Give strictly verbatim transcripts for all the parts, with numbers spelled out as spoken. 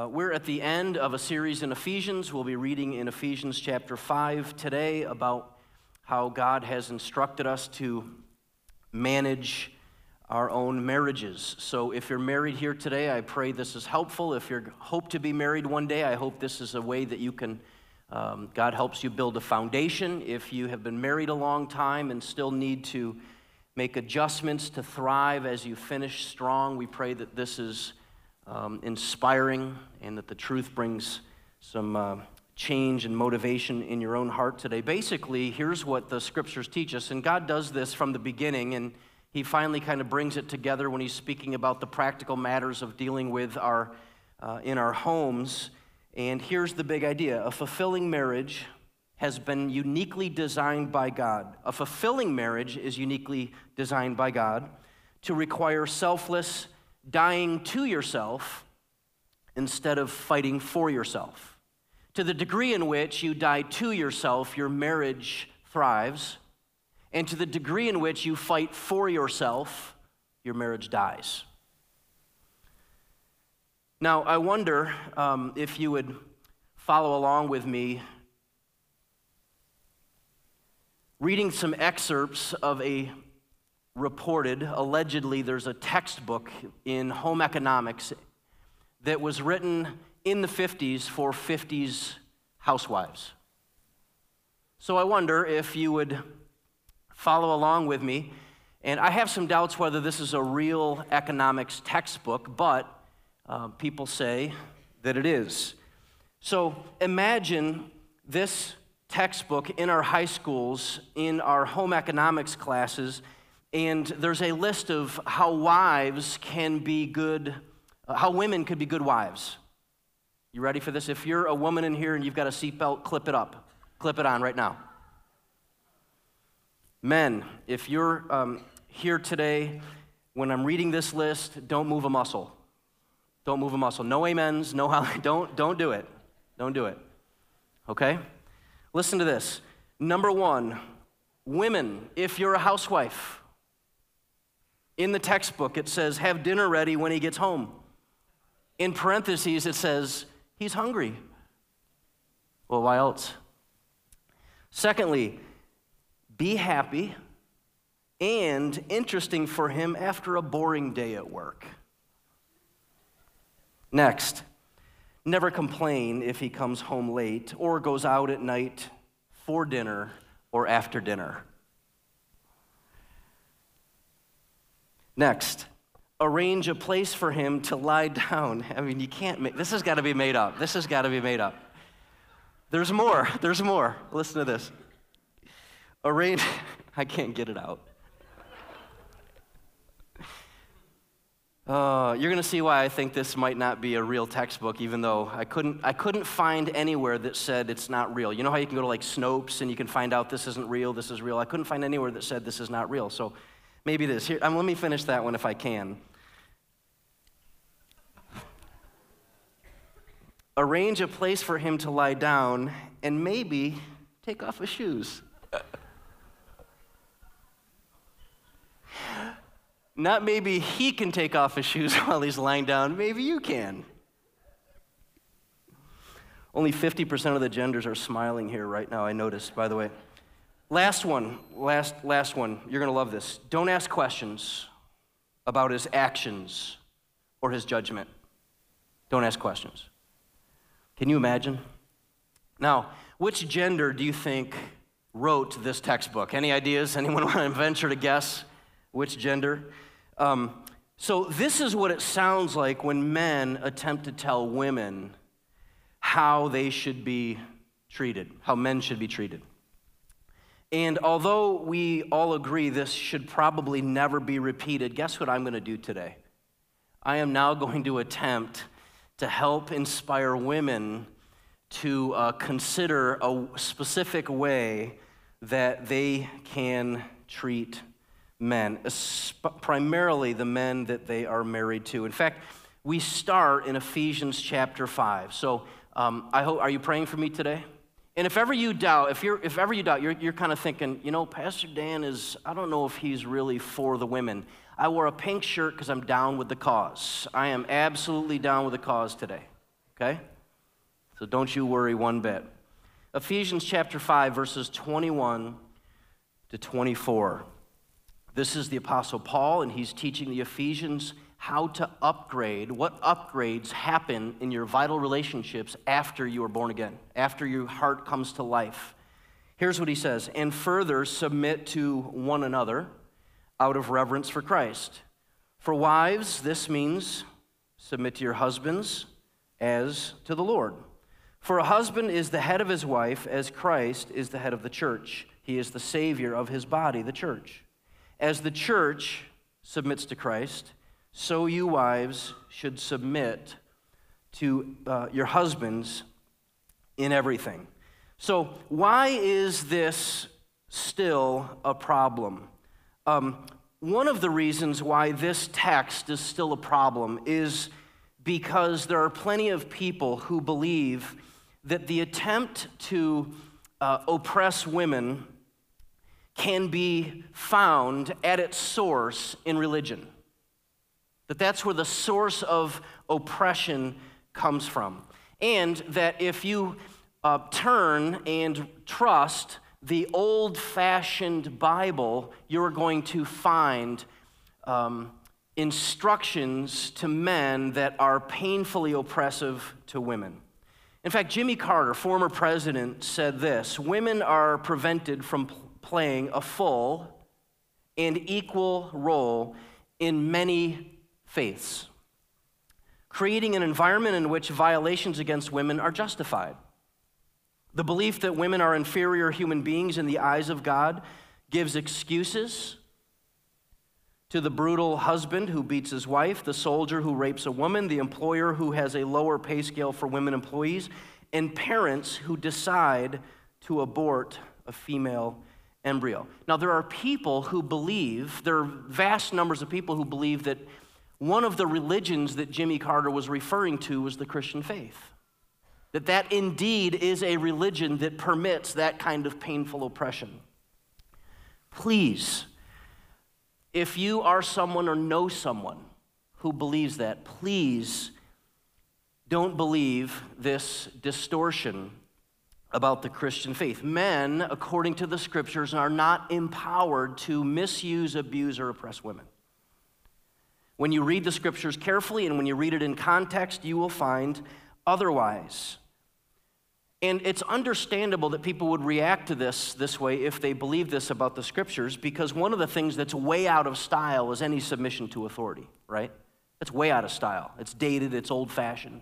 Uh, we're at the end of a series in Ephesians. We'll be reading in Ephesians chapter five today about how God has instructed us to manage our own marriages. So if you're married here today, I pray this is helpful. If you hope to be married one day, I hope this is a way that you can, um, God helps you build a foundation. If you have been married a long time and still need to make adjustments to thrive as you finish strong, we pray that this is Um, inspiring, and that the truth brings some uh, change and motivation in your own heart today. Basically, here's what the scriptures teach us, and God does this from the beginning, and he finally kind of brings it together when he's speaking about the practical matters of dealing with our, uh, in our homes. And here's the big idea. A fulfilling marriage has been uniquely designed by God. A fulfilling marriage is uniquely designed by God to require selfless dying to yourself instead of fighting for yourself. To the degree in which you die to yourself, your marriage thrives. And to the degree in which you fight for yourself, your marriage dies. Now, I wonder um, if you would follow along with me reading some excerpts of a reported, allegedly, there's a textbook in home economics that was written in the fifties for fifties housewives. So I wonder if you would follow along with me. And I have some doubts whether this is a real economics textbook, but uh, people say that it is. So imagine this textbook in our high schools, in our home economics classes, and there's a list of how wives can be good, uh, how women could be good wives. You ready for this? If you're a woman in here and you've got a seatbelt, clip it up. Clip it on right now. Men, if you're um, here today, when I'm reading this list, don't move a muscle. Don't move a muscle. No amens, no how, don't, don't do it. Don't do it. Okay? Listen to this. Number one, women, if you're a housewife, in the textbook, it says, have dinner ready when he gets home. In parentheses, it says, he's hungry. Well, why else? Secondly, be happy and interesting for him after a boring day at work. Next, never complain if he comes home late or goes out at night for dinner or after dinner. Next, arrange a place for him to lie down. I mean, you can't make, this has got to be made up. This has got to be made up. There's more, there's more. Listen to this. Arrange, I can't get it out. Uh, you're going to see why I think this might not be a real textbook, even though I couldn't, I couldn't find anywhere that said it's not real. You know how you can go to like Snopes and you can find out this isn't real, this is real? I couldn't find anywhere that said this is not real, so maybe it is. Here, um, let me finish that one if I can. Arrange a place for him to lie down and maybe take off his shoes. Not maybe he can take off his shoes while he's lying down. Maybe you can. Only fifty percent of the genders are smiling here right now, I noticed, by the way. Last one, last, last one. You're going to love this. Don't ask questions about his actions or his judgment. Don't ask questions. Can you imagine? Now, which gender do you think wrote this textbook? Any ideas? Anyone want to venture to guess which gender? Um, so this is what it sounds like when men attempt to tell women how they should be treated, how men should be treated. And although we all agree this should probably never be repeated, guess what I'm going to do today? I am now going to attempt to help inspire women to uh, consider a specific way that they can treat men, primarily the men that they are married to. In fact, we start in Ephesians chapter five. So um, I hope, are you praying for me today? And if ever you doubt, if you're, if ever you doubt, you're, you're kind of thinking, you know, Pastor Dan is, I don't know if he's really for the women. I wore a pink shirt because I'm down with the cause. I am absolutely down with the cause today, okay? So don't you worry one bit. Ephesians chapter five, verses twenty-one to twenty-four. This is the Apostle Paul, and he's teaching the Ephesians how to upgrade, what upgrades happen in your vital relationships after you are born again, after your heart comes to life. Here's what he says, and further submit to one another out of reverence for Christ. For wives, this means submit to your husbands as to the Lord. For a husband is the head of his wife, as Christ is the head of the church. He is the Savior of his body, the church. As the church submits to Christ, so you wives should submit to uh, your husbands in everything. So why is this still a problem? Um, one of the reasons why this text is still a problem is because there are plenty of people who believe that the attempt to uh, oppress women can be found at its source in religion. That that's where the source of oppression comes from. And that if you uh, turn and trust the old-fashioned Bible, you're going to find um, instructions to men that are painfully oppressive to women. In fact, Jimmy Carter, former president, said this: women are prevented from pl- playing a full and equal role in many faiths, creating an environment in which violations against women are justified. The belief that women are inferior human beings in the eyes of God gives excuses to the brutal husband who beats his wife, the soldier who rapes a woman, the employer who has a lower pay scale for women employees, and parents who decide to abort a female embryo. Now, there are people who believe, there are vast numbers of people who believe that one of the religions that Jimmy Carter was referring to was the Christian faith. That that indeed is a religion that permits that kind of painful oppression. Please, if you are someone or know someone who believes that, please don't believe this distortion about the Christian faith. Men, according to the scriptures, are not empowered to misuse, abuse, or oppress women. When you read the scriptures carefully and when you read it in context, you will find otherwise. And it's understandable that people would react to this this way if they believe this about the scriptures, because one of the things that's way out of style is any submission to authority, right? It's way out of style. It's dated, it's old-fashioned.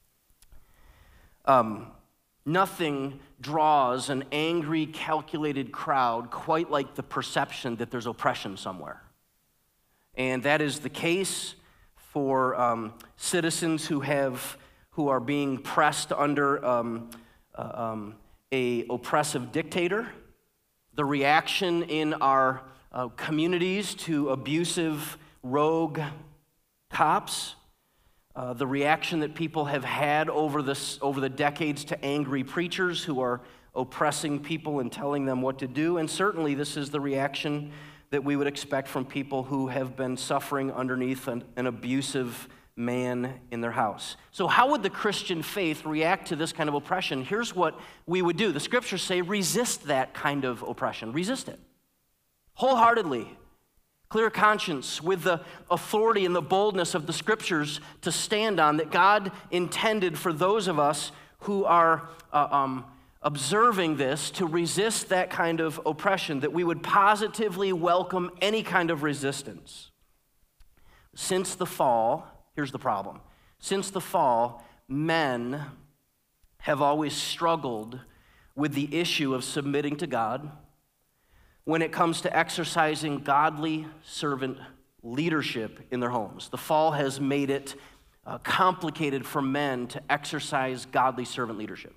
Um, nothing draws an angry, calculated crowd quite like the perception that there's oppression somewhere. And that is the case for um, citizens who have who are being pressed under um, uh, um, a oppressive dictator. The reaction in our uh, communities to abusive, rogue cops. Uh, the reaction that people have had over this over the decades to angry preachers who are oppressing people and telling them what to do. And certainly this is the reaction that we would expect from people who have been suffering underneath an, an abusive man in their house. So how would the Christian faith react to this kind of oppression? Here's what we would do. The scriptures say resist that kind of oppression. Resist it. Wholeheartedly. Clear conscience with the authority and the boldness of the scriptures to stand on that God intended for those of us who are uh, um, observing this to resist that kind of oppression, that we would positively welcome any kind of resistance. Since the fall, here's the problem. Since the fall, men have always struggled with the issue of submitting to God when it comes to exercising godly servant leadership in their homes. The fall has made it uh, complicated for men to exercise godly servant leadership.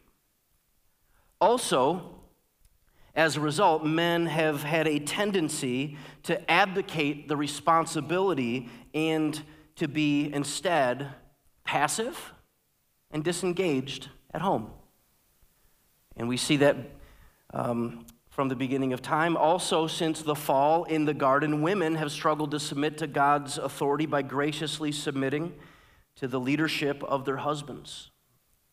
Also, as a result, men have had a tendency to abdicate the responsibility and to be instead passive and disengaged at home. And we see that um, from the beginning of time. Also, since the fall in the garden, women have struggled to submit to God's authority by graciously submitting to the leadership of their husbands.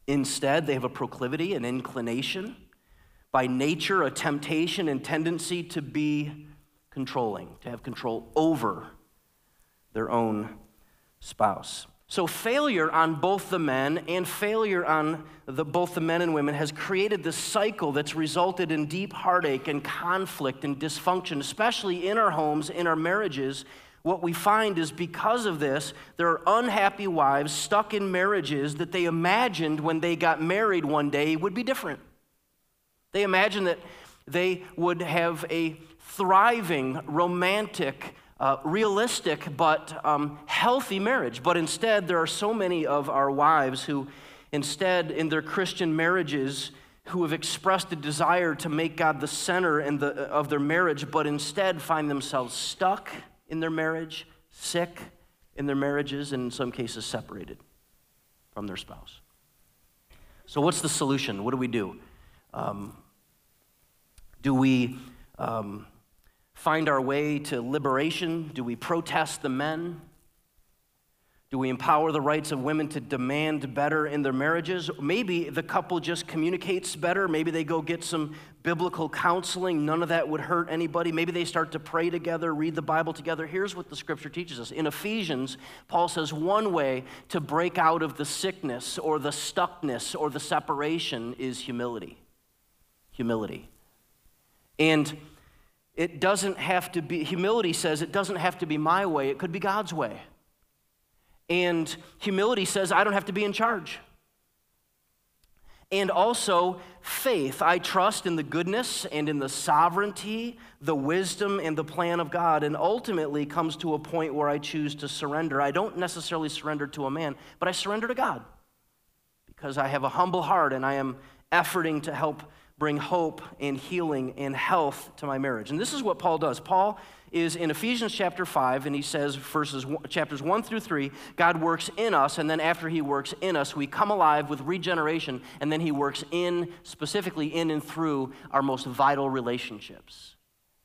Instead, they have a proclivity, an inclination, by nature, a temptation and tendency to be controlling, to have control over their own spouse. So failure on both the men and failure on the, both the men and women has created this cycle that's resulted in deep heartache and conflict and dysfunction, especially in our homes, in our marriages. What we find is because of this, there are unhappy wives stuck in marriages that they imagined when they got married one day would be different. They imagined that they would have a thriving, romantic, Uh, realistic but um, healthy marriage. But instead, there are so many of our wives who instead, in their Christian marriages, who have expressed a desire to make God the center in the, of their marriage, but instead find themselves stuck in their marriage, sick in their marriages, and in some cases separated from their spouse. So what's the solution? What do we do? Um, do we... Um, find our way to liberation? Do we protest the men? Do we empower the rights of women to demand better in their marriages? Maybe the couple just communicates better. Maybe they go get some biblical counseling. None of that would hurt anybody. Maybe they start to pray together, read the Bible together. Here's what the scripture teaches us. In Ephesians, Paul says one way to break out of the sickness or the stuckness or the separation is humility. Humility. And it doesn't have to be, humility says it doesn't have to be my way, it could be God's way. And humility says I don't have to be in charge. And also faith, I trust in the goodness and in the sovereignty, the wisdom and the plan of God, and ultimately comes to a point where I choose to surrender. I don't necessarily surrender to a man, but I surrender to God because I have a humble heart and I am efforting to help bring hope and healing and health to my marriage. And this is what Paul does. Paul is in Ephesians chapter five, and he says, verses chapters one through three, God works in us, and then after he works in us, we come alive with regeneration, and then he works in, specifically in and through our most vital relationships.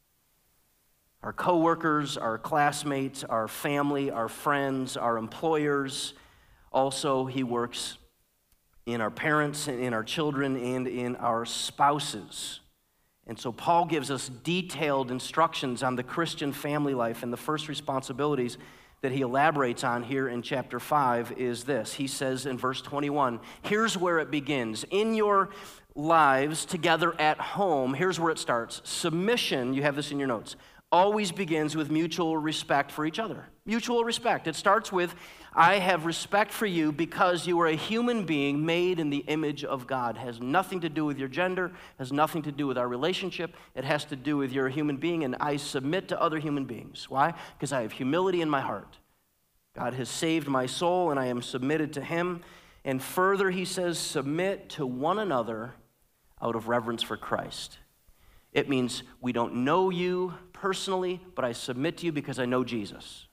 Our coworkers, our classmates, our family, our friends, our employers. Also, he works in our parents, and in our children, and in our spouses. And so Paul gives us detailed instructions on the Christian family life, and the first responsibilities that he elaborates on here in chapter five is this. He says in verse twenty-one, here's where it begins. In your lives together at home, here's where it starts. Submission, you have this in your notes, always begins with mutual respect for each other. Mutual respect. It starts with, I have respect for you because you are a human being made in the image of God. It has nothing to do with your gender, has nothing to do with our relationship. It has to do with you're a human being, and I submit to other human beings. Why? Because I have humility in my heart. God has saved my soul, and I am submitted to him. And further, he says, submit to one another out of reverence for Christ. It means we don't know you personally, but I submit to you because I know Jesus.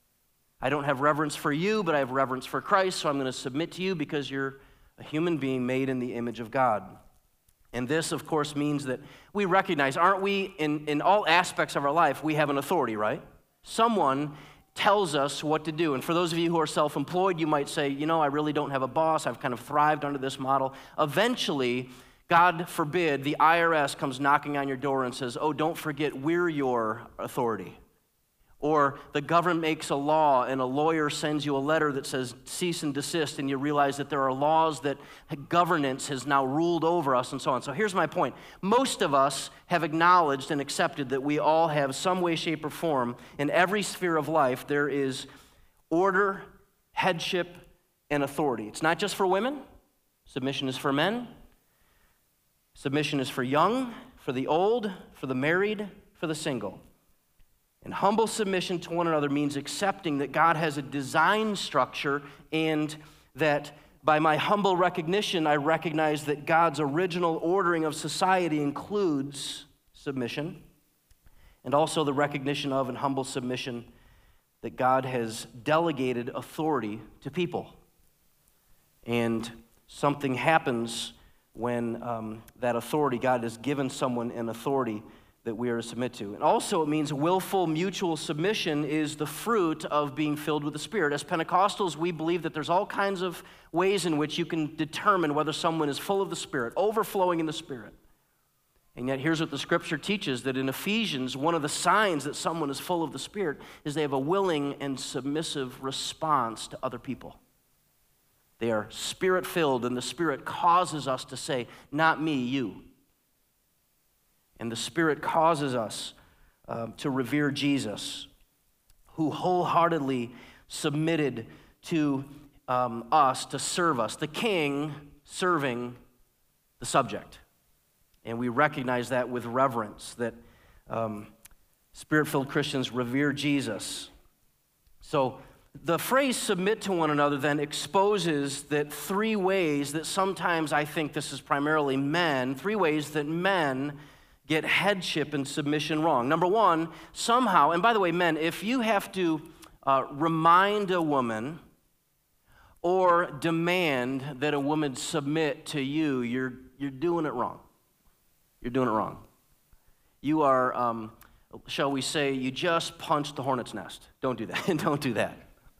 I don't have reverence for you, but I have reverence for Christ, so I'm going to submit to you because you're a human being made in the image of God. And this, of course, means that we recognize, aren't we, in, in all aspects of our life, we have an authority, right? Someone tells us what to do. And for those of you who are self-employed, you might say, you know, I really don't have a boss. I've kind of thrived under this model. Eventually, God forbid, the I R S comes knocking on your door and says, oh, don't forget, we're your authority. Or the government makes a law and a lawyer sends you a letter that says cease and desist, and you realize that there are laws that governance has now ruled over us and so on. So here's my point. Most of us have acknowledged and accepted that we all have some way, shape, or form in every sphere of life there is order, headship, and authority. It's not just for women. Submission is for men. Submission is for young, for the old, for the married, for the single. And humble submission to one another means accepting that God has a design structure, and that by my humble recognition, I recognize that God's original ordering of society includes submission, and also the recognition of and humble submission that God has delegated authority to people. And something happens when um, that authority, God has given someone an authority that we are to submit to. And also it means willful mutual submission is the fruit of being filled with the Spirit. As Pentecostals, we believe that there's all kinds of ways in which you can determine whether someone is full of the Spirit, overflowing in the Spirit. And yet here's what the Scripture teaches, that in Ephesians, one of the signs that someone is full of the Spirit is they have a willing and submissive response to other people. They are Spirit-filled, and the Spirit causes us to say, not me, you. And the Spirit causes us uh, to revere Jesus, who wholeheartedly submitted to um, us to serve us, the king serving the subject. And we recognize that with reverence, that um, Spirit-filled Christians revere Jesus. So the phrase submit to one another then exposes that three ways that sometimes I think this is primarily men, three ways that men get headship and submission wrong. Number one, somehow, and by the way, men, if you have to uh, remind a woman or demand that a woman submit to you, you're, you're doing it wrong. You're doing it wrong. You are, um, shall we say, you just punched the hornet's nest. Don't do that. Don't do that.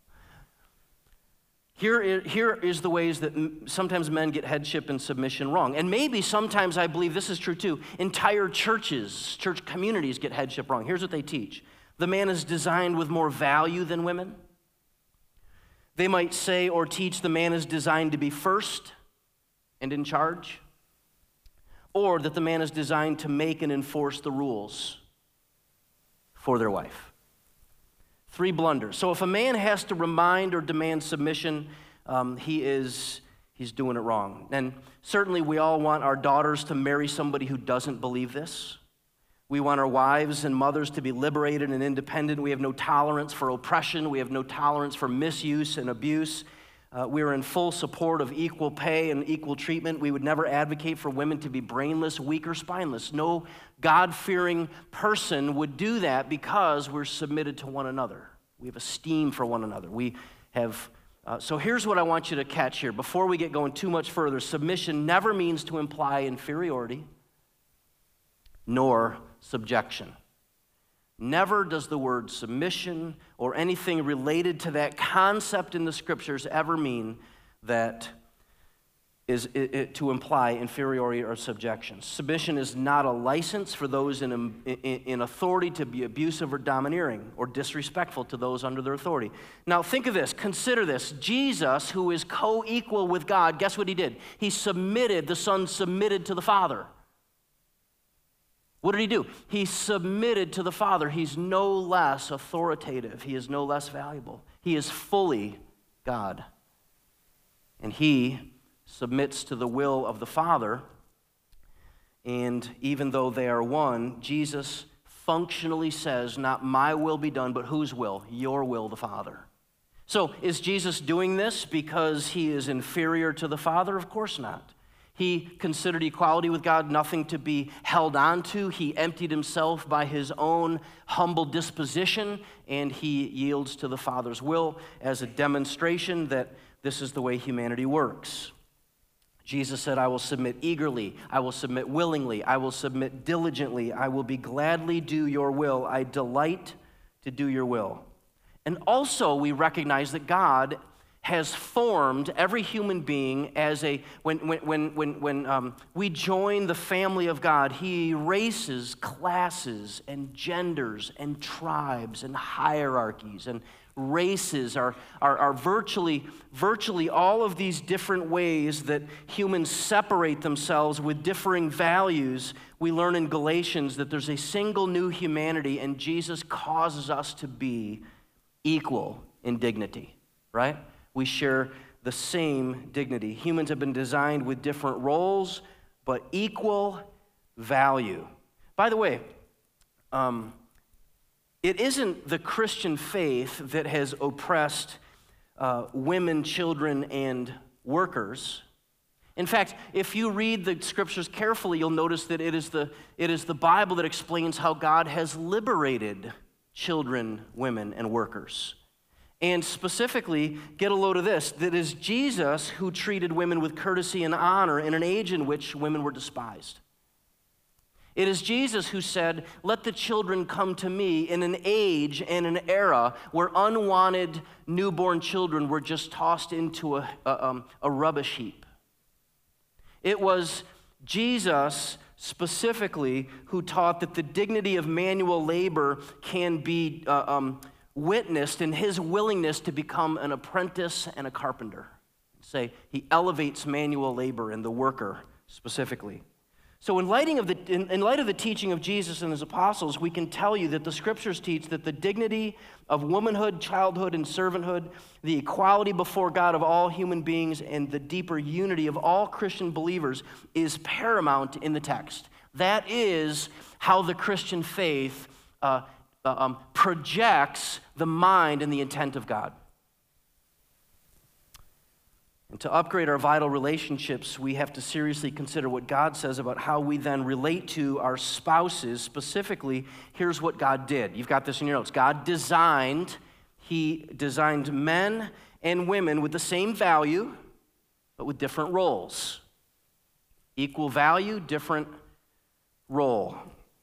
Here is, here is the ways that sometimes men get headship and submission wrong. And maybe sometimes, I believe this is true too, entire churches, church communities get headship wrong. Here's what they teach. The man is designed with more value than women. They might say or teach the man is designed to be first and in charge. Or that the man is designed to make and enforce the rules for their wife. Three blunders. So if a man has to remind or demand submission, um, he is he's doing it wrong. And certainly we all want our daughters to marry somebody who doesn't believe this. We want our wives and mothers to be liberated and independent. We have no tolerance for oppression. We have no tolerance for misuse and abuse. Uh, we are in full support of equal pay and equal treatment. We would never advocate for women to be brainless, weak, or spineless. No God-fearing person would do that because we're submitted to one another. We have esteem for one another. We have, uh, so here's what I want you to catch here. Before we get going too much further, submission never means to imply inferiority, nor subjection. Never does the word submission or anything related to that concept in the Scriptures ever mean that is it, it, to imply inferiority or subjection. Submission is not a license for those in, in, in authority to be abusive or domineering or disrespectful to those under their authority. Now think of this, consider this. Jesus, who is co-equal with God, guess what he did? He submitted, the Son submitted to the Father. What did he do? He submitted to the Father. He's no less authoritative. He is no less valuable. He is fully God. And he submits to the will of the Father. And even though they are one, Jesus functionally says, not my will be done, but whose will? Your will, the Father. So is Jesus doing this because he is inferior to the Father? Of course not. He considered equality with God nothing to be held on to. He emptied himself by his own humble disposition, and he yields to the Father's will as a demonstration that this is the way humanity works. Jesus said, I will submit eagerly, I will submit willingly, I will submit diligently, I will be gladly do your will. I delight to do your will. And also we recognize that God has formed every human being as a, when, when, when, when, when um, we join the family of God, he erases classes and genders and tribes and hierarchies and races are, are, are virtually, virtually all of these different ways that humans separate themselves with differing values. We learn in Galatians that there's a single new humanity, and Jesus causes us to be equal in dignity, right? We share the same dignity. Humans have been designed with different roles, but equal value. By the way, um, it isn't the Christian faith that has oppressed uh, women, children, and workers. In fact, if you read the Scriptures carefully, you'll notice that it is the, it is the Bible that explains how God has liberated children, women, and workers. And specifically, get a load of this, that is Jesus who treated women with courtesy and honor in an age in which women were despised. It is Jesus who said, "Let the children come to me," in an age and an era where unwanted newborn children were just tossed into a, a, um, a rubbish heap. It was Jesus specifically who taught that the dignity of manual labor can be uh, um, witnessed in his willingness to become an apprentice and a carpenter. Say, he elevates manual labor and the worker specifically. So in light of the, in, in light of the teaching of Jesus and his apostles, we can tell you that the scriptures teach that the dignity of womanhood, childhood, and servanthood, the equality before God of all human beings, and the deeper unity of all Christian believers is paramount in the text. That is how the Christian faith uh, uh, um, projects the mind and the intent of God. And to upgrade our vital relationships, we have to seriously consider what God says about how we then relate to our spouses. Specifically, here's what God did. You've got this in your notes. God designed, he designed men and women with the same value, but with different roles. Equal value, different role.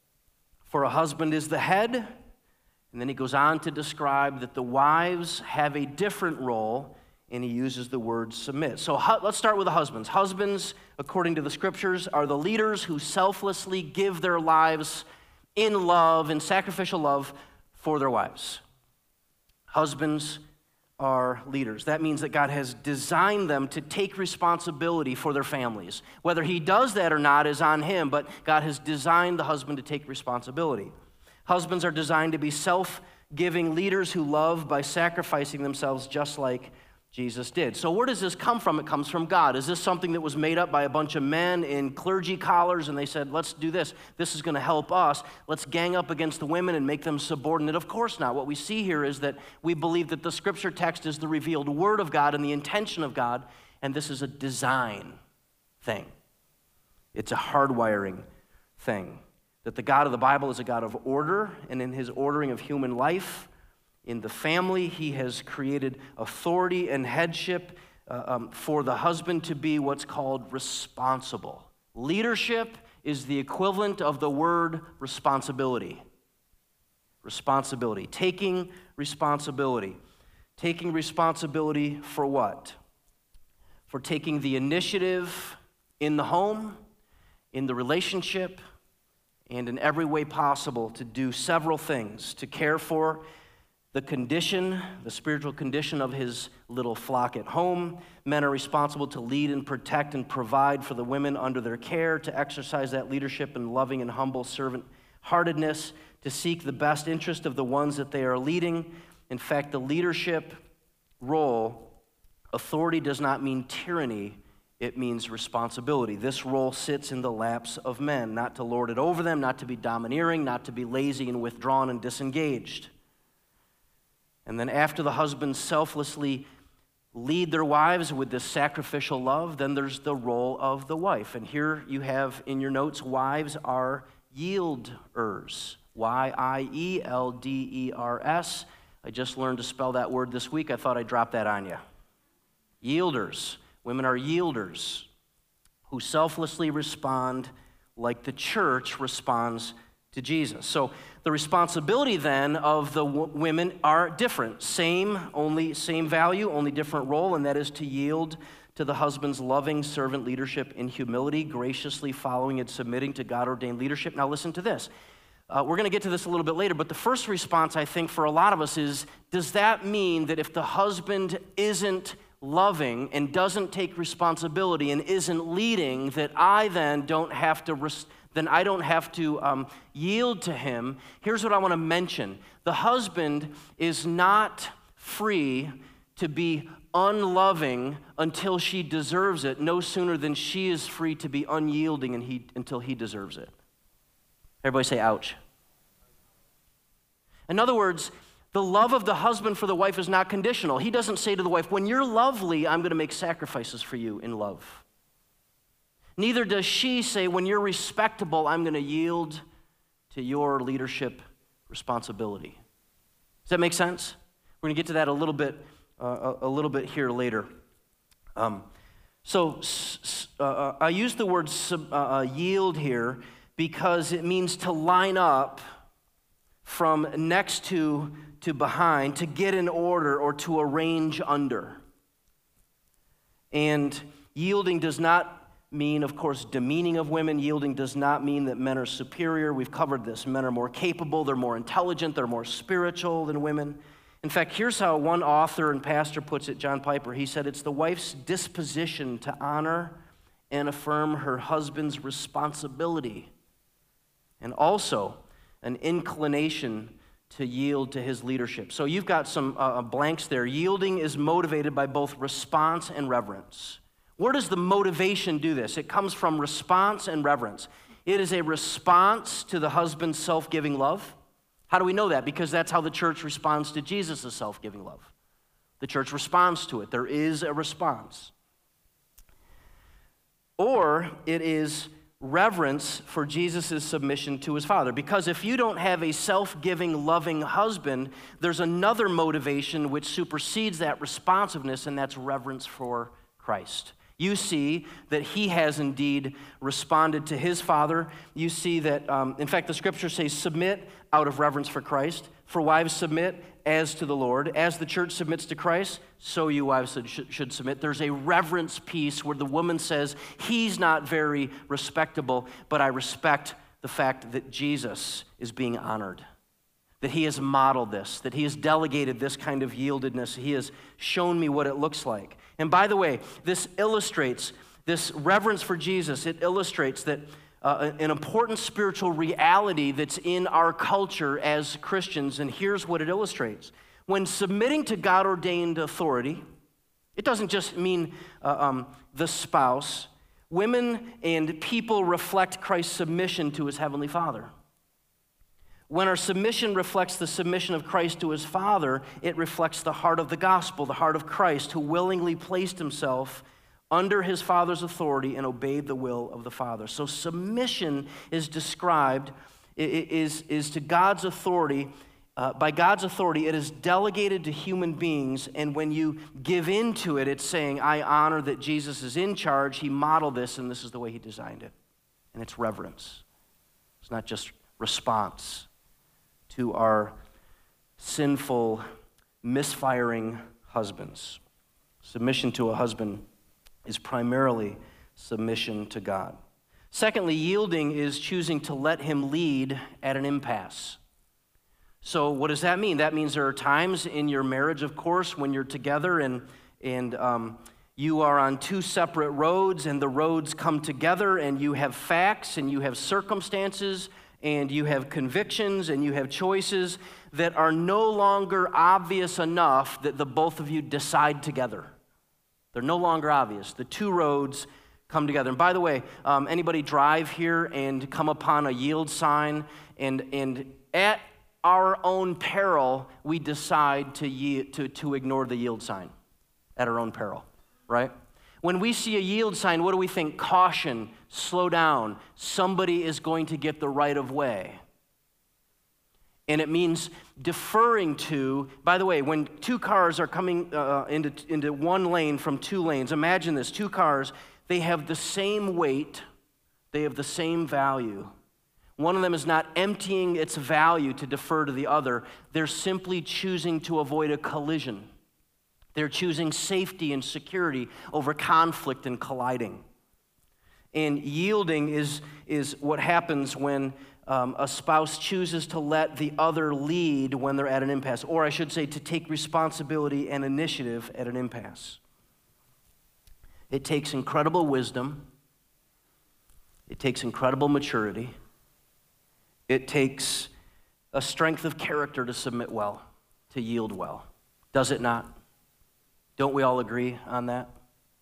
For a husband is the head, and then he goes on to describe that the wives have a different role, and he uses the word submit. So hu- let's start with the husbands. Husbands, according to the scriptures, are the leaders who selflessly give their lives in love, in sacrificial love, for their wives. Husbands are leaders. That means that God has designed them to take responsibility for their families. Whether he does that or not is on him, but God has designed the husband to take responsibility. Husbands are designed to be self-giving leaders who love by sacrificing themselves just like Jesus did. So where does this come from? It comes from God. Is this something that was made up by a bunch of men in clergy collars and they said, let's do this. This is going to help us. Let's gang up against the women and make them subordinate? Of course not. What we see here is that we believe that the scripture text is the revealed word of God and the intention of God, and this is a design thing. It's a hardwiring thing. That the God of the Bible is a God of order, and in his ordering of human life, in the family, he has created authority and headship uh, um, for the husband to be what's called responsible. Leadership is the equivalent of the word responsibility. Responsibility. Taking responsibility. Taking responsibility for what? For taking the initiative in the home, in the relationship, and in every way possible to do several things, to care for the condition, the spiritual condition of his little flock at home. Men are responsible to lead and protect and provide for the women under their care, to exercise that leadership in loving and humble servant-heartedness, to seek the best interest of the ones that they are leading. In fact, the leadership role, authority does not mean tyranny, it means responsibility. This role sits in the laps of men, not to lord it over them, not to be domineering, not to be lazy and withdrawn and disengaged. And then after the husbands selflessly lead their wives with this sacrificial love, then there's the role of the wife. And here you have in your notes, wives are yielders. Y I E L D E R S. I just learned to spell that word this week. I thought I'd drop that on you. Yielders. Women are yielders who selflessly respond like the church responds to Jesus. So the responsibility then of the w- women are different. Same, only same value, only different role, and that is to yield to the husband's loving servant leadership in humility, graciously following and submitting to God-ordained leadership. Now listen to this. Uh, we're going to get to this a little bit later, but the first response, I think, for a lot of us is, does that mean that if the husband isn't loving and doesn't take responsibility and isn't leading, that I then don't have to res- then I don't have to um, yield to him? Here's what I want to mention. The husband is not free to be unloving until she deserves it, no sooner than she is free to be unyielding and he, until he deserves it. Everybody say, ouch. In other words, the love of the husband for the wife is not conditional. He doesn't say to the wife, when you're lovely, I'm going to make sacrifices for you in love. Neither does she say, when you're respectable, I'm going to yield to your leadership responsibility. Does that make sense? We're going to get to that a little bit, uh, a, a little bit here later. Um, so uh, I use the word sub, uh, yield here because it means to line up from next to to behind, to get in order or to arrange under. And yielding does not mean, of course, demeaning of women. Yielding does not mean that men are superior. We've covered this. Men are more capable, they're more intelligent, they're more spiritual than women. In fact, here's how one author and pastor puts it, John Piper. He said, it's the wife's disposition to honor and affirm her husband's responsibility, and also an inclination to yield to his leadership. So you've got some uh, blanks there. Yielding is motivated by both response and reverence. Where does the motivation do this? It comes from response and reverence. It is a response to the husband's self-giving love. How do we know that? Because that's how the church responds to Jesus' self-giving love. The church responds to it. There is a response. Or it is reverence for Jesus' submission to his Father. Because if you don't have a self-giving, loving husband, there's another motivation which supersedes that responsiveness, and that's reverence for Christ. You see that he has indeed responded to his Father. You see that, um, in fact, the scriptures say, submit out of reverence for Christ. For wives, submit as to the Lord. As the church submits to Christ, so you wives should submit. There's a reverence piece where the woman says, he's not very respectable, but I respect the fact that Jesus is being honored, that he has modeled this, that he has delegated this kind of yieldedness. He has shown me what it looks like. And by the way, this illustrates, this reverence for Jesus, it illustrates that uh, an important spiritual reality that's in our culture as Christians, and here's what it illustrates. When submitting to God-ordained authority, it doesn't just mean uh, um, the spouse. Women and people reflect Christ's submission to his heavenly Father. When our submission reflects the submission of Christ to his Father, it reflects the heart of the gospel, the heart of Christ, who willingly placed himself under his Father's authority and obeyed the will of the Father. So submission is described, is, is to God's authority. Uh, by God's authority, it is delegated to human beings, and when you give in to it, it's saying, I honor that Jesus is in charge, he modeled this, and this is the way he designed it. And it's reverence. It's not just response to our sinful, misfiring husbands. Submission to a husband is primarily submission to God. Secondly, yielding is choosing to let him lead at an impasse. So what does that mean? That means there are times in your marriage, of course, when you're together and, and um, you are on two separate roads, and the roads come together, and you have facts and you have circumstances and you have convictions and you have choices that are no longer obvious enough that the both of you decide together. They're no longer obvious. The two roads come together. And by the way, um, anybody drive here and come upon a yield sign, and, and at our own peril, we decide to, yield, to, to ignore the yield sign at our own peril, right? When we see a yield sign, what do we think? Caution, slow down. Somebody is going to get the right of way. And it means deferring to, by the way, when two cars are coming uh, into, into one lane from two lanes, imagine this, two cars, they have the same weight, they have the same value. One of them is not emptying its value to defer to the other. They're simply choosing to avoid a collision. They're choosing safety and security over conflict and colliding. And yielding is, is what happens when um, a spouse chooses to let the other lead when they're at an impasse, or I should say to take responsibility and initiative at an impasse. It takes incredible wisdom. It takes incredible maturity. It takes a strength of character to submit well, to yield well. Does it not? Don't we all agree on that?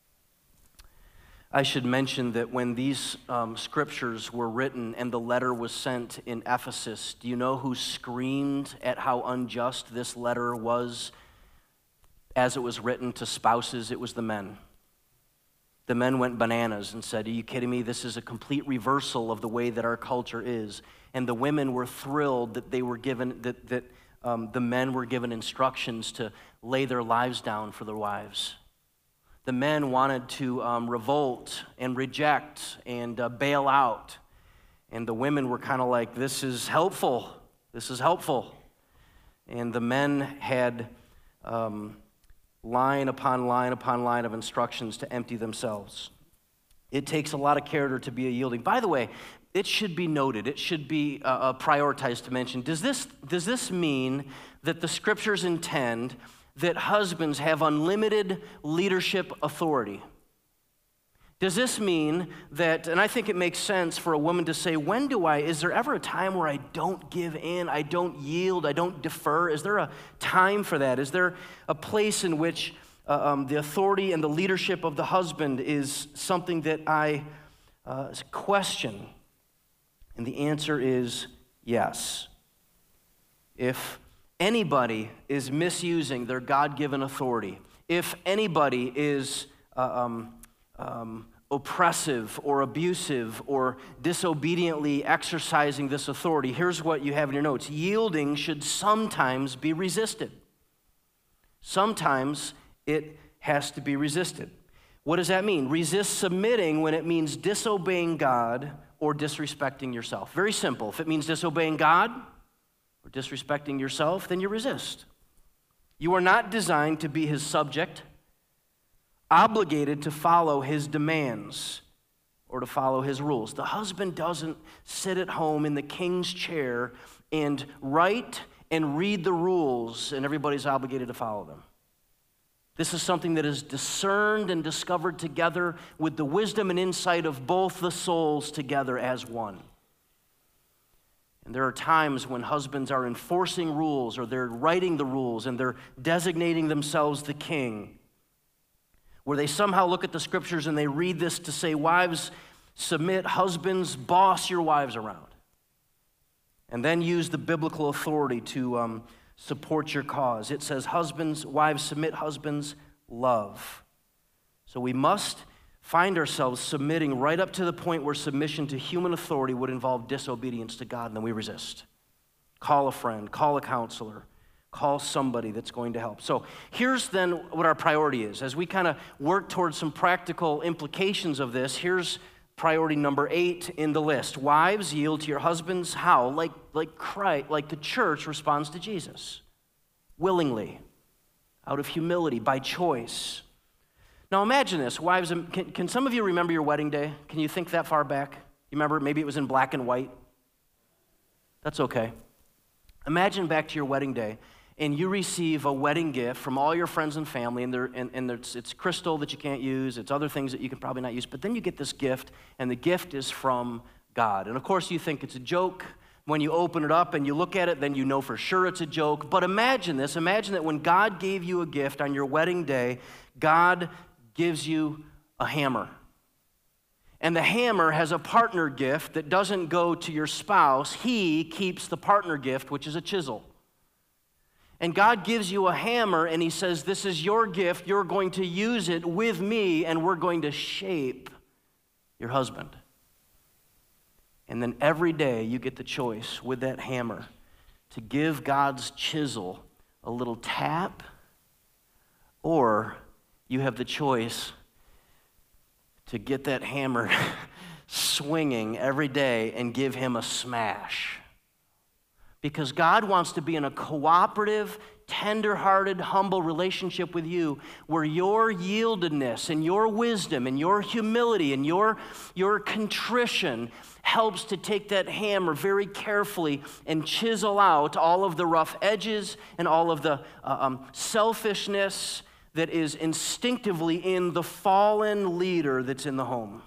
I should mention that when these um, scriptures were written and the letter was sent in Ephesus, do you know who screamed at how unjust this letter was as it was written to spouses? It was the men. The men went bananas and said, are you kidding me? This is a complete reversal of the way that our culture is. And the women were thrilled that they were given, that, that um, the men were given instructions to lay their lives down for their wives. The men wanted to um, revolt and reject and uh, bail out. And the women were kind of like, this is helpful. This is helpful. And the men had um, line upon line upon line of instructions to empty themselves. It takes a lot of character to be a yielding. By the way, it should be noted, it should be uh, uh, prioritized to mention, does this, does this mean that the scriptures intend that husbands have unlimited leadership authority? Does this mean that, and I think it makes sense for a woman to say, when do I, is there ever a time where I don't give in, I don't yield, I don't defer? Is there a time for that? Is there a place in which uh, um, the authority and the leadership of the husband is something that I uh, question? And the answer is yes. If anybody is misusing their God-given authority, if anybody is uh, um, um, oppressive or abusive or disobediently exercising this authority, here's what you have in your notes. Yielding should sometimes be resisted. Sometimes it has to be resisted. What does that mean? Resist submitting when it means disobeying God or disrespecting yourself. Very simple. If it means disobeying God or disrespecting yourself, then you resist. You are not designed to be his subject, obligated to follow his demands or to follow his rules. The husband doesn't sit at home in the king's chair and write and read the rules, and everybody's obligated to follow them. This is something that is discerned and discovered together with the wisdom and insight of both the souls together as one. And there are times when husbands are enforcing rules, or they're writing the rules, and they're designating themselves the king, where they somehow look at the scriptures and they read this to say, wives, submit, husbands, boss your wives around. And then use the biblical authority to um, support your cause. It says, husbands, wives, submit, husbands, love. So we must find ourselves submitting right up to the point where submission to human authority would involve disobedience to God, and then we resist. Call a friend, call a counselor, call somebody that's going to help. So here's then what our priority is. As we kind of work towards some practical implications of this, here's priority number eight in the list. Wives, yield to your husbands. How? Like, like Christ, like the church responds to Jesus. Willingly, out of humility, by choice. Now imagine this. Wives, can, can some of you remember your wedding day? Can you think that far back? You remember maybe it was in black and white? That's okay. Imagine back to your wedding day, and you receive a wedding gift from all your friends and family, and, and, and it's, it's crystal that you can't use, it's other things that you can probably not use, but then you get this gift, and the gift is from God. And of course you think it's a joke. When you open it up and you look at it, then you know for sure it's a joke. But imagine this, imagine that when God gave you a gift on your wedding day, God gives you a hammer. And the hammer has a partner gift that doesn't go to your spouse. He keeps the partner gift, which is a chisel. And God gives you a hammer, and he says, this is your gift. You're going to use it with me, and we're going to shape your husband. And then every day you get the choice with that hammer to give God's chisel a little tap, or you have the choice to get that hammer swinging every day and give him a smash. Because God wants to be in a cooperative, tender-hearted, humble relationship with you where your yieldedness and your wisdom and your humility and your, your contrition helps to take that hammer very carefully and chisel out all of the rough edges and all of the uh, um, selfishness that is instinctively in the fallen leader that's in the home.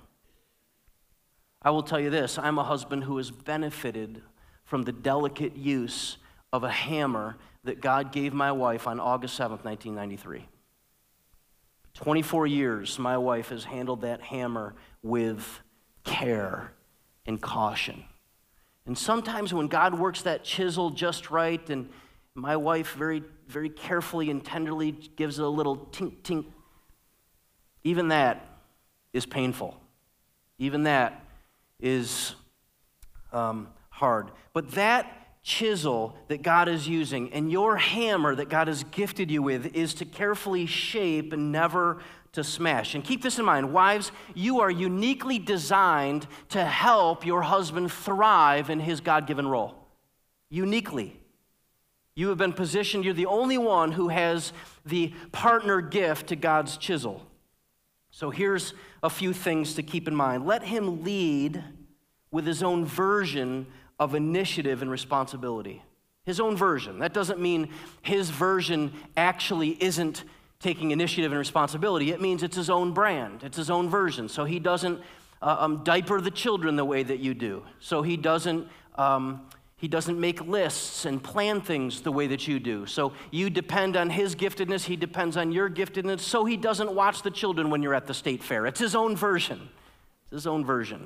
I will tell you this, I'm a husband who has benefited from the delicate use of a hammer that God gave my wife on August seventh, nineteen ninety-three. twenty-four years, my wife has handled that hammer with care and caution. And sometimes when God works that chisel just right, and my wife very, very carefully and tenderly gives it a little tink, tink, even that is painful. Even that is um, hard. But that chisel that God is using and your hammer that God has gifted you with is to carefully shape and never to smash. And keep this in mind, wives, you are uniquely designed to help your husband thrive in his God-given role. Uniquely. You have been positioned, you're the only one who has the partner gift to God's chisel. So here's a few things to keep in mind. Let him lead with his own version of initiative and responsibility. His own version. That doesn't mean his version actually isn't taking initiative and responsibility. It means it's his own brand. It's his own version. So he doesn't uh, um, diaper the children the way that you do. So he doesn't um, he doesn't make lists and plan things the way that you do. So you depend on his giftedness. He depends on your giftedness. So he doesn't watch the children when you're at the state fair. It's his own version. It's his own version.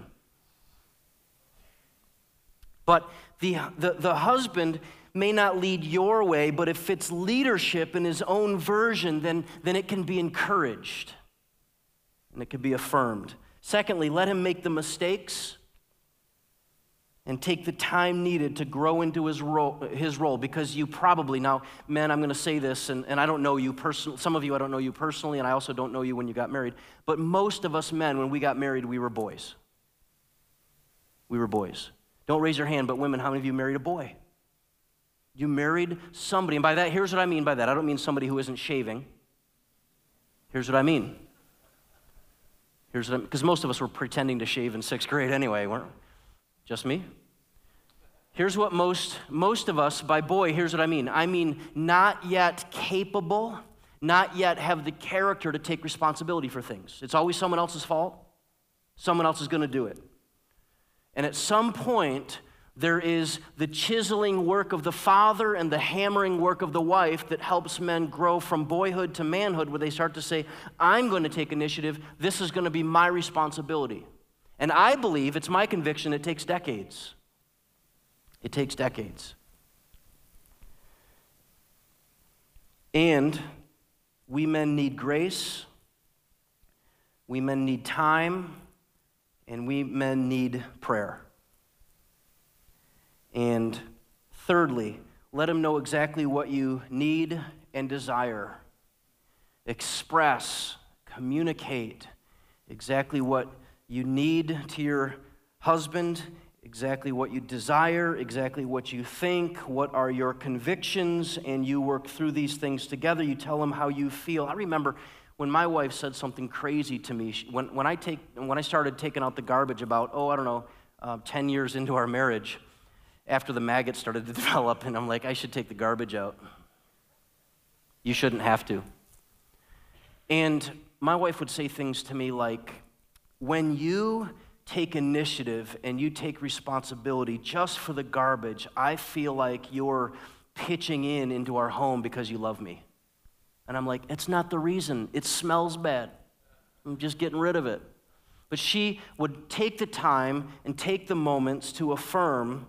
But the the, the husband may not lead your way, but if it's leadership in his own version, then, then it can be encouraged and it can be affirmed. Secondly, let him make the mistakes and take the time needed to grow into his role, his role because you probably, now, men, I'm going to say this, and, and I don't know you personally, some of you I don't know you personally, and I also don't know you when you got married, but most of us men, when we got married, we were boys. We were boys. Don't raise your hand, but women, how many of you married a boy? You married somebody, and by that, here's what I mean by that. I don't mean somebody who isn't shaving. Here's what I mean. Here's what I mean, because most of us were pretending to shave in sixth grade anyway, weren't we? Just me? Here's what most, most of us, by boy, here's what I mean. I mean not yet capable, not yet have the character to take responsibility for things. It's always someone else's fault. Someone else is going to do it. And at some point, there is the chiseling work of the father and the hammering work of the wife that helps men grow from boyhood to manhood, where they start to say, I'm going to take initiative. This is going to be my responsibility. And I believe, it's my conviction, it takes decades. It takes decades. And we men need grace, we men need time, and we men need prayer. And thirdly, let him know exactly what you need and desire. Express, communicate exactly what you need to your husband, exactly what you desire, exactly what you think, what are your convictions, and you work through these things together. You tell him how you feel. I remember when my wife said something crazy to me, she, when, when, I take, when I started taking out the garbage about, oh, I don't know, uh, ten years into our marriage, after the maggots started to develop, and I'm like, I should take the garbage out. You shouldn't have to. And my wife would say things to me like, when you take initiative and you take responsibility just for the garbage, I feel like you're pitching in into our home because you love me. And I'm like, it's not the reason. It smells bad. I'm just getting rid of it. But she would take the time and take the moments to affirm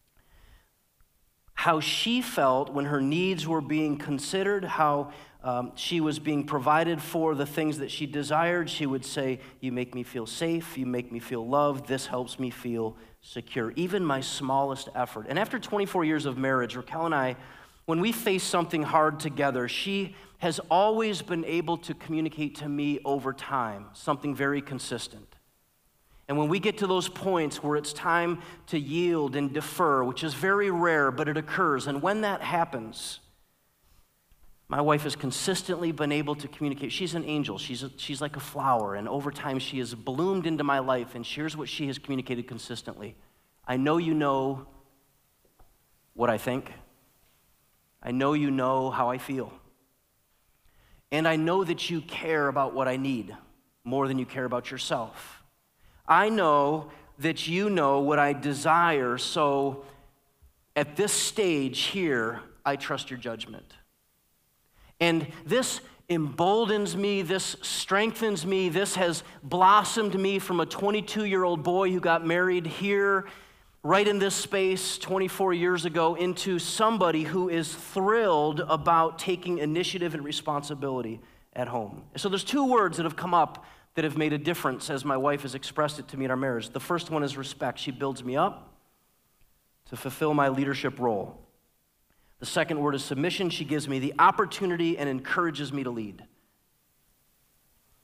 how she felt when her needs were being considered, how um, she was being provided for the things that she desired. She would say, you make me feel safe, you make me feel loved, this helps me feel secure, even my smallest effort. And after twenty-four years of marriage, Raquel and I, when we face something hard together, she has always been able to communicate to me over time something very consistent. And when we get to those points where it's time to yield and defer, which is very rare, but it occurs, and when that happens, my wife has consistently been able to communicate. She's an angel. She's, a, she's like a flower, and over time she has bloomed into my life, and here's what she has communicated consistently. I know you know what I think. I know you know how I feel. And I know that you care about what I need more than you care about yourself. I know that you know what I desire, so at this stage here, I trust your judgment. And this emboldens me, this strengthens me, this has blossomed me from a twenty-two-year-old boy who got married here, right in this space twenty-four years ago, into somebody who is thrilled about taking initiative and responsibility at home. So there's two words that have come up that have made a difference as my wife has expressed it to me in our marriage. The first one is respect. She builds me up to fulfill my leadership role. The second word is submission. She gives me the opportunity and encourages me to lead.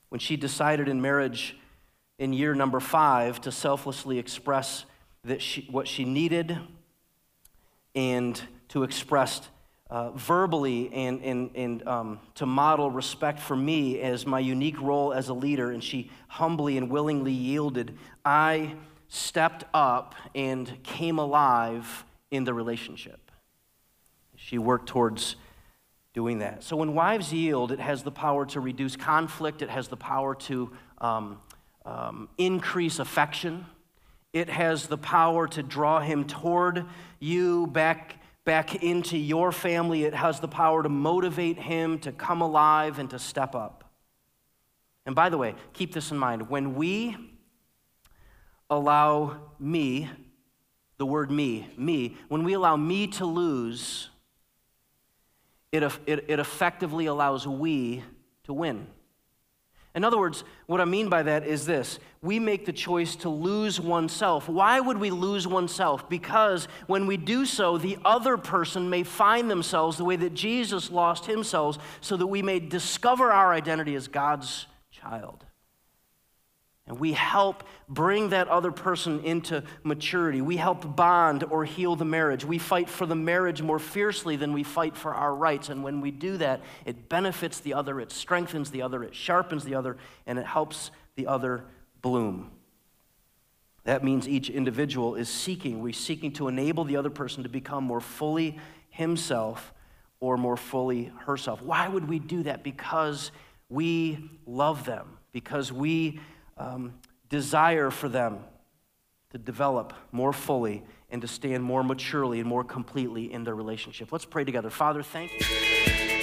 when she decided in marriage in year number five to selflessly express that she, what she needed and to express uh, verbally and, and, and um, to model respect for me as my unique role as a leader, and she humbly and willingly yielded, I stepped up and came alive in the relationship. She worked towards doing that. So when wives yield, it has the power to reduce conflict. It has the power to um, um, increase affection. It has the power to draw him toward you, back, back into your family. It has the power to motivate him to come alive and to step up. And by the way, keep this in mind. When we allow me, the word me, me, when we allow me to lose, it, it, it effectively allows we to win. In other words, what I mean by that is this: we make the choice to lose oneself. Why would we lose oneself? Because when we do so, the other person may find themselves the way that Jesus lost himself, so that we may discover our identity as God's child. And we help bring that other person into maturity. We help bond or heal the marriage. We fight for the marriage more fiercely than we fight for our rights. And when we do that, it benefits the other, it strengthens the other, it sharpens the other, and it helps the other bloom. That means each individual is seeking, we're seeking to enable the other person to become more fully himself or more fully herself. Why would we do that? Because we love them, because we Um, desire for them to develop more fully and to stand more maturely and more completely in their relationship. Let's pray together. Father, thank you.